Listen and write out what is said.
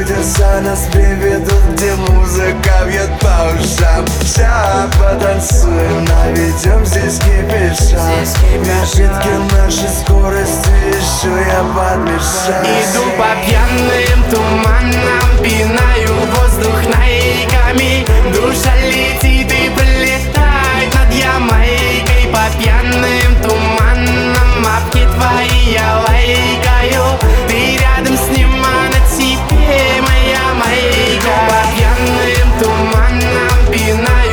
чудеса нас приведут, где музыка бьет по ушам. Ща потанцуем, наведем здесь кипиша. Напитки нашей скорости еще я подмешаю. Иду по пьяным туманам, пинаю воздух